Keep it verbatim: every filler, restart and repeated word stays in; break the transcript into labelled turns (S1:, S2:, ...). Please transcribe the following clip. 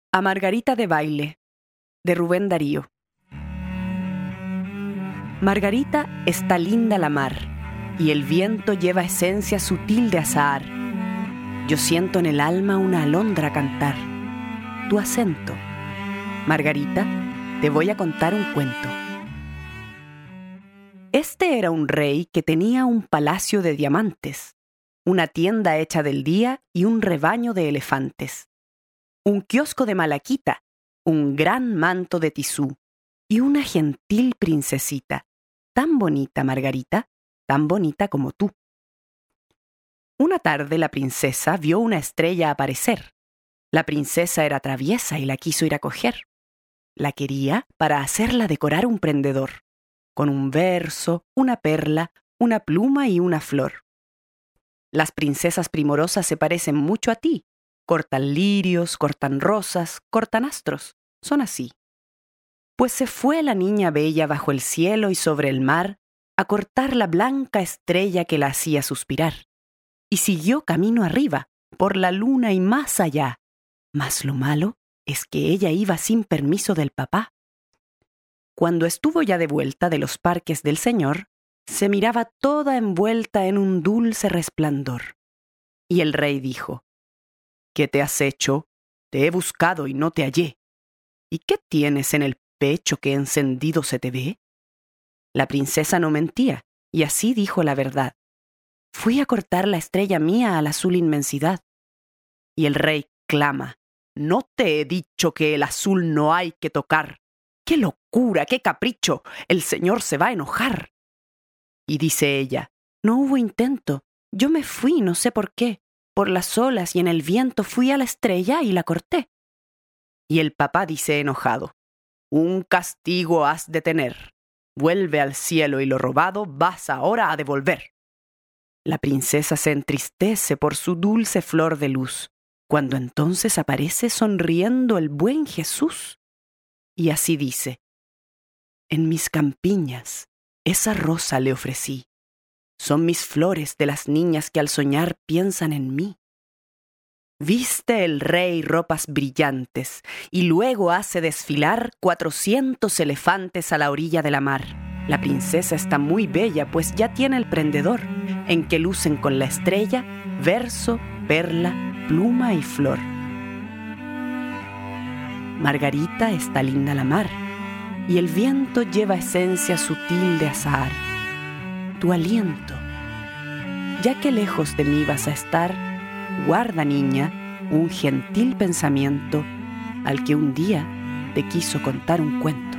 S1: A Margarita de baile, de Rubén Darío. Margarita está linda la mar, y el viento lleva esencia sutil de azahar. Yo siento en el alma una alondra cantar, tu acento. Margarita, te voy a contar un cuento. Este era un rey que tenía un palacio de diamantes, una tienda hecha del día y un rebaño de elefantes, un kiosco de malaquita, un gran manto de tisú y una gentil princesita, tan bonita, Margarita, tan bonita como tú. Una tarde la princesa vio una estrella aparecer. La princesa era traviesa y la quiso ir a coger. La quería para hacerla decorar un prendedor, con un verso, una perla, una pluma y una flor. Las princesas primorosas se parecen mucho a ti. Cortan lirios, cortan rosas, cortan astros. Son así. Pues se fue la niña bella bajo el cielo y sobre el mar a cortar la blanca estrella que la hacía suspirar. Y siguió camino arriba, por la luna y más allá. Mas lo malo es que ella iba sin permiso del papá. Cuando estuvo ya de vuelta de los parques del señor, se miraba toda envuelta en un dulce resplandor. Y el rey dijo: ¿Qué te has hecho? Te he buscado y no te hallé. ¿Y qué tienes en el pecho que encendido se te ve? La princesa no mentía, y así dijo la verdad. Fui a cortar la estrella mía a la azul inmensidad. Y el rey clama: ¿No te he dicho que el azul no hay que tocar? ¡Qué locura, qué capricho! El señor se va a enojar. Y dice ella: No hubo intento. Yo me fui, no sé por qué. Por las olas y en el viento fui a la estrella y la corté. Y el papá dice enojado: Un castigo has de tener. Vuelve al cielo y lo robado vas ahora a devolver. La princesa se entristece por su dulce flor de luz, cuando entonces aparece sonriendo el buen Jesús. Y así dice: En mis campiñas esa rosa le ofrecí. Son mis flores de las niñas que al soñar piensan en mí. Viste el rey ropas brillantes y luego hace desfilar cuatrocientos elefantes a la orilla de la mar. La princesa está muy bella, pues ya tiene el prendedor, en que lucen con la estrella verso, perla, pluma y flor. Margarita está linda la mar, y el viento lleva esencia sutil de azahar. Tu aliento, ya que lejos de mí vas a estar, guarda, niña, un gentil pensamiento al que un día te quiso contar un cuento.